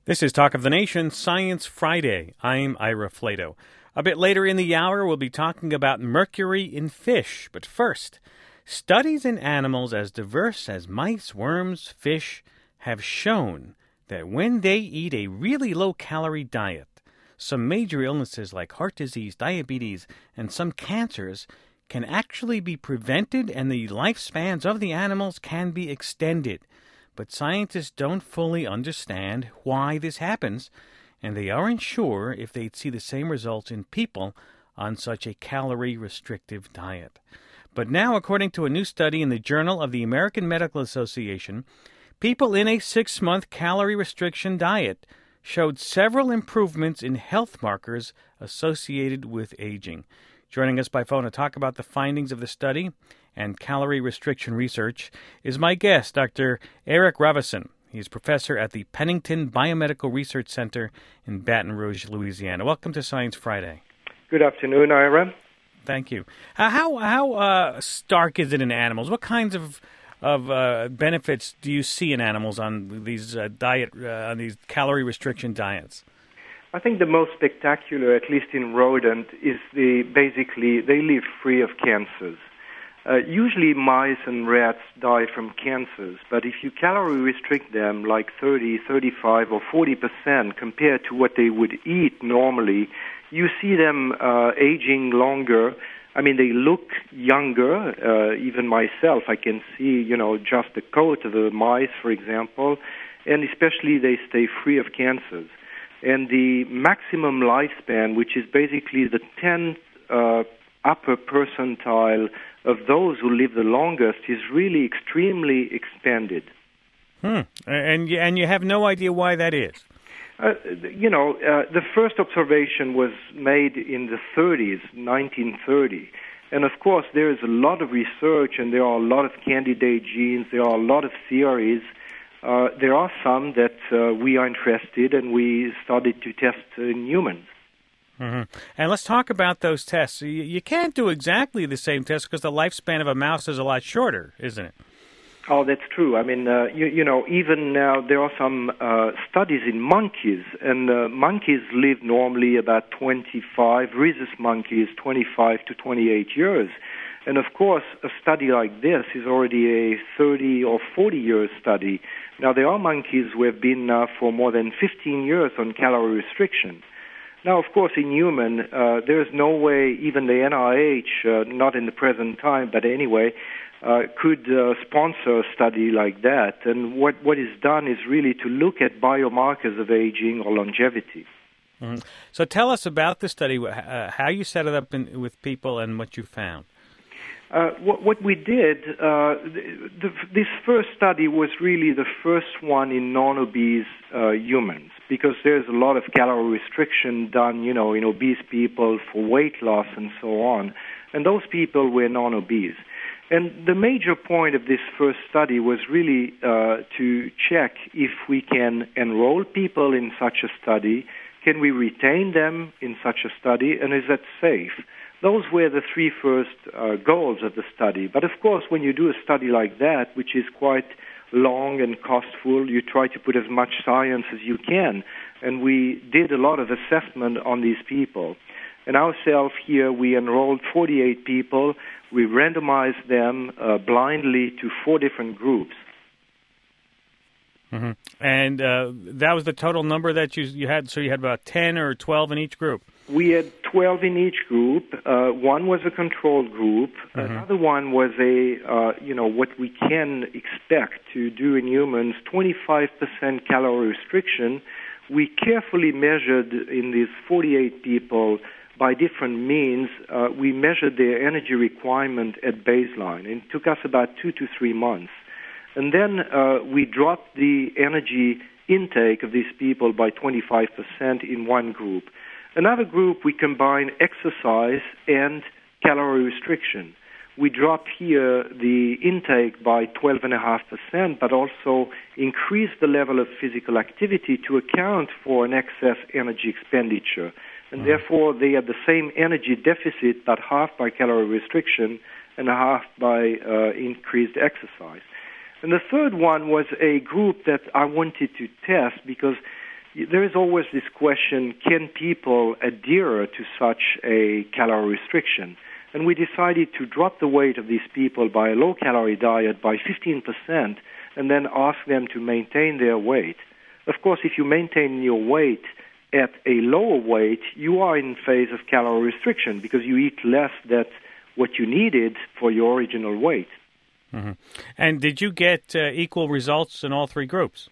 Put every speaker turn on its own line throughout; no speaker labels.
This is Talk of the Nation, Science Friday. I'm Ira Flato. A bit later in the hour, we'll be talking about mercury in fish. But first, studies in animals as diverse as mice, worms, fish have shown that when they eat a really low-calorie diet, some major illnesses like heart disease, diabetes, and some cancers can actually be prevented and the lifespans of the animals can be extended. But scientists don't fully understand why this happens, and they aren't sure if they'd see the same results in people on such a calorie-restrictive diet. But now, according to a new study in the Journal of the American Medical Association, people in a 6-month calorie restriction diet showed several improvements in health markers associated with aging. Joining us by phone to talk about the findings of the study and calorie restriction research is my guest, Dr. Eric Ravison. He's professor at the Pennington Biomedical Research Center in Baton Rouge, Louisiana. Welcome to Science Friday.
Good afternoon, Ira.
Thank you. How stark is it in animals? What kinds of benefits do you see in animals on these on these calorie restriction diets?
I think the most spectacular, at least in rodent, is basically they live free of cancers. Usually mice and rats die from cancers, but if you calorie restrict them like 30, 35, or 40% compared to what they would eat normally, you see them aging longer. I mean, they look younger. Even myself, I can see, just the coat of the mice, for example, and especially they stay free of cancers. And the maximum lifespan, which is basically the 10th upper percentile of those who live the longest, is really extremely expanded.
And you have no idea why that is?
The first observation was made in the 30s, 1930. And of course, there is a lot of research, and there are a lot of candidate genes, there are a lot of theories. There are some that we are interested, and we started to test in humans.
Mm-hmm. And let's talk about those tests. You can't do exactly the same test because the lifespan of a mouse is a lot shorter, isn't it?
Oh, that's true. I mean, even now there are some studies in monkeys, and monkeys live normally about 25, rhesus monkeys 25 to 28 years. And of course, a study like this is already a 30 or 40-year study. Now, there are monkeys who have been for more than 15 years on calorie restriction. Now, of course, in human, there is no way even the NIH, not in the present time, but anyway, could sponsor a study like that. And what is done is really to look at biomarkers of aging or longevity.
Mm-hmm. So tell us about the study, how you set it up with people and what you found.
What we did, this first study was really the first one in non-obese humans, because there's a lot of calorie restriction done, in obese people for weight loss and so on, and those people were non-obese. And the major point of this first study was really to check if we can enroll people in such a study, can we retain them in such a study, and is that safe? Those were the three first goals of the study. But of course, when you do a study like that, which is quite long and costful, you try to put as much science as you can. And we did a lot of assessment on these people. And ourselves here, we enrolled 48 people. We randomized them blindly to 4 different groups.
Mm-hmm. And that was the total number that you had? So you had about 10 or 12 in each group?
We had 12 in each group. One was a control group. Mm-hmm. Another one was what we can expect to do in humans, 25% calorie restriction. We carefully measured in these 48 people by different means. We measured their energy requirement at baseline. It took us about 2 to 3 months. And then we dropped the energy intake of these people by 25% in one group. Another group, we combine exercise and calorie restriction. We drop here the intake by 12.5%, but also increase the level of physical activity to account for an excess energy expenditure. And therefore, they had the same energy deficit, but half by calorie restriction and half by increased exercise. And the third one was a group that I wanted to test because, there is always this question, can people adhere to such a calorie restriction? And we decided to drop the weight of these people by a low-calorie diet by 15% and then ask them to maintain their weight. Of course, if you maintain your weight at a lower weight, you are in phase of calorie restriction because you eat less than what you needed for your original weight.
Mm-hmm. And did you get equal results in all three groups?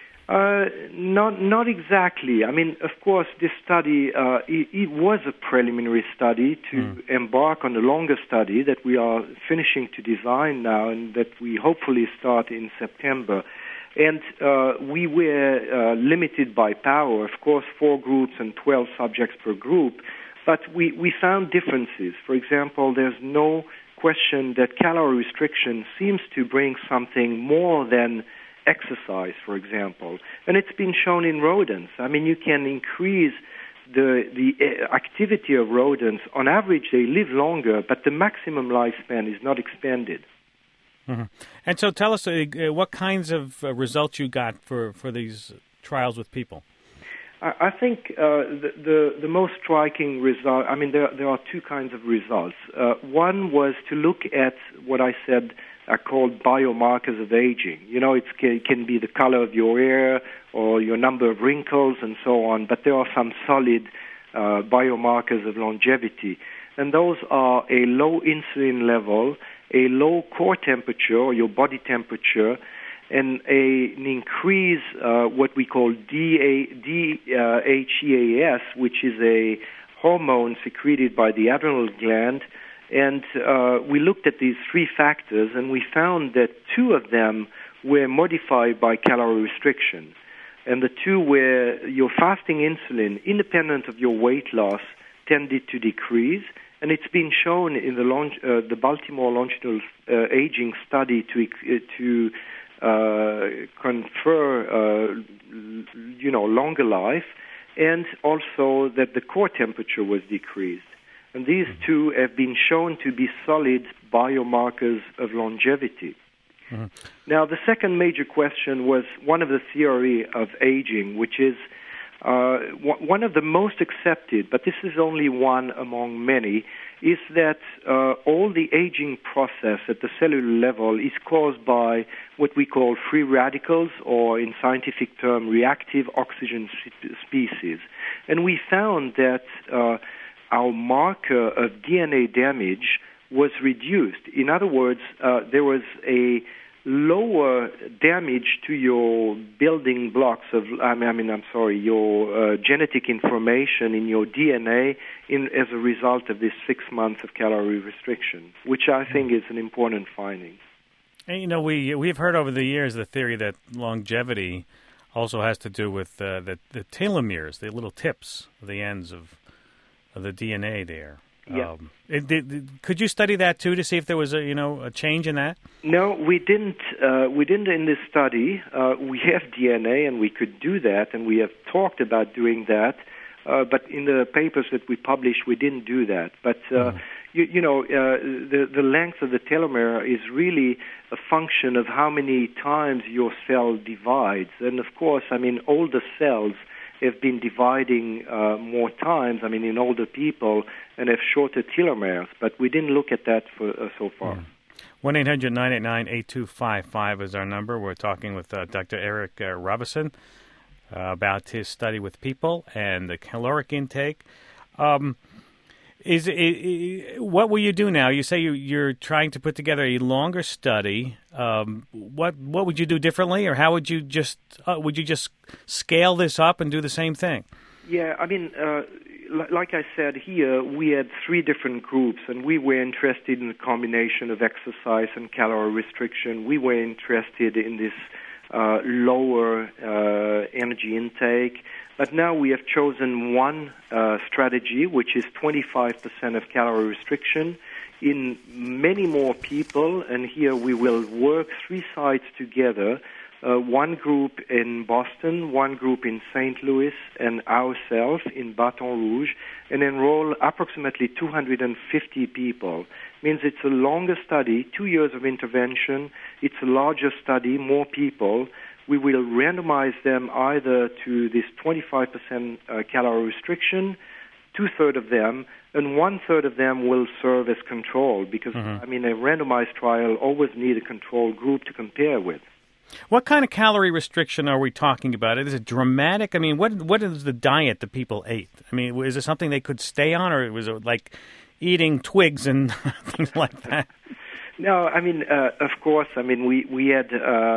Not exactly. I mean, of course, this study, it was a preliminary study to embark on a longer study that we are finishing to design now and that we hopefully start in September. And we were limited by power, of course, 4 groups and 12 subjects per group. But we found differences. For example, there's no question that calorie restriction seems to bring something more than exercise, for example. And it's been shown in rodents. I mean, you can increase the activity of rodents. On average, they live longer, but the maximum lifespan is not expanded.
Mm-hmm. And so tell us what kinds of results you got for these trials with people.
I think the most striking result, I mean, there are 2 kinds of results. One was to look at what I said are called biomarkers of aging. You know, it can be the color of your hair or your number of wrinkles and so on, but there are some solid biomarkers of longevity. And those are a low insulin level, a low core temperature or your body temperature, and an increase, what we call DHEAS, which is a hormone secreted by the adrenal gland. And we looked at these 3 factors, and we found that 2 of them were modified by calorie restriction. And the 2 were your fasting insulin, independent of your weight loss, tended to decrease. And it's been shown in the Baltimore longitudinal aging study to confer, longer life, and also that the core temperature was decreased. And these 2 have been shown to be solid biomarkers of longevity. Mm-hmm. Now, the second major question was one of the theory of aging, which is one of the most accepted, but this is only one among many, is that all the aging process at the cellular level is caused by what we call free radicals, or in scientific term, reactive oxygen species. And we found that our marker of DNA damage was reduced. In other words, there was a lower damage to your building blocks of, your genetic information in your DNA as a result of this 6 months of calorie restriction, which I think is an important finding.
And, we've heard over the years the theory that longevity also has to do with the telomeres, the little tips, the ends of the DNA there.
Yeah.
Could you study that too to see if there was a change in that?
No, we didn't. We didn't in this study. We have DNA, and we could do that, and we have talked about doing that. But in the papers that we published, we didn't do that. But the length of the telomere is really a function of how many times your cell divides, and of course, older cells have been dividing more times, in older people, and have shorter telomeres, but we didn't look at that so far.
1-800-989-8255 is our number. We're talking with Dr. Eric Robison about his study with people and the caloric intake. What will you do now? You say you're trying to put together a longer study. What would you do differently, or how would you just scale this up and do the same thing?
Yeah, like I said here, we had 3 different groups, and we were interested in the combination of exercise and calorie restriction. We were interested in this lower energy intake. But now we have chosen one strategy, which is 25% of calorie restriction in many more people. And here we will work 3 sites together, one group in Boston, one group in St. Louis, and ourselves in Baton Rouge, and enroll approximately 250 people. Means it's a longer study, 2 years of intervention. It's a larger study, more people. we will randomize them either to this 25% calorie restriction, 2/3 of them, and 1/3 of them will serve as control because, I mean, a randomized trial always need a control group to compare with.
What kind of calorie restriction are we talking about? Is it dramatic? I mean, what is the diet that people ate? I mean, is it something they could stay on, or was it like eating twigs and things like that?
No, I mean, of course. I mean, we had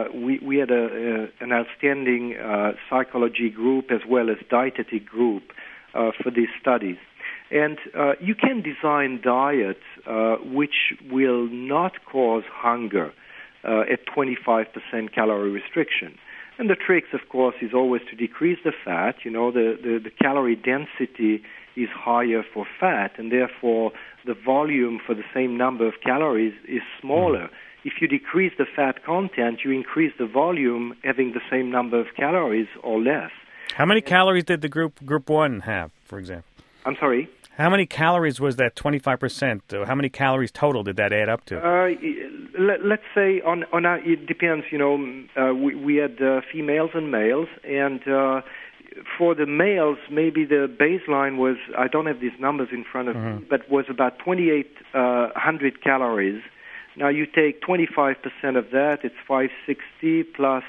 an outstanding psychology group as well as dietetic group for these studies, and you can design diets which will not cause hunger at 25% calorie restriction. And the trick, of course, is always to decrease the fat. You know, the calorie density is higher for fat, and therefore the volume for the same number of calories is smaller. If you decrease the fat content, you increase the volume, having the same number of calories or less.
How many calories did the group 1 have, for example?
I'm sorry?
How many calories was that 25%? How many calories total did that add up to?
Let's say on our, it depends. You know, we had females and males, and for the males, maybe the baseline was, I don't have these numbers in front of me, but was about 2,800 calories. Now you take 25% of that, it's 560 plus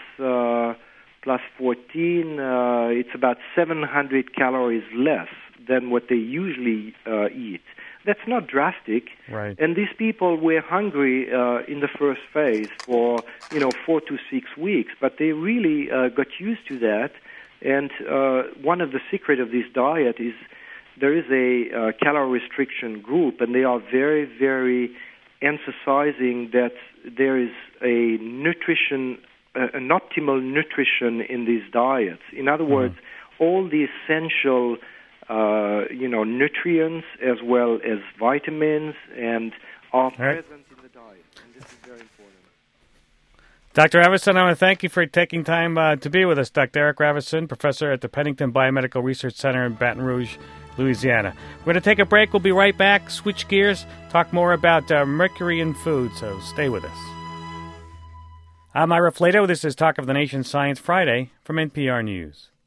14, it's about 700 calories less than what they usually eat. That's not drastic.
Right.
And these people were hungry in the first phase for 4 to 6 weeks, but they really got used to that. And one of the secrets of this diet is there is a calorie restriction group, and they are very, very emphasizing that there is a nutrition, an optimal nutrition in these diets. In other words, all the essential nutrients as well as vitamins and are present in the diet, and this is very important.
Dr. Ravison, I want to thank you for taking time to be with us. Dr. Eric Ravison, professor at the Pennington Biomedical Research Center in Baton Rouge, Louisiana. We're going to take a break. We'll be right back, switch gears, talk more about mercury in food, so stay with us. I'm Ira Flato. This is Talk of the Nation Science Friday from NPR News.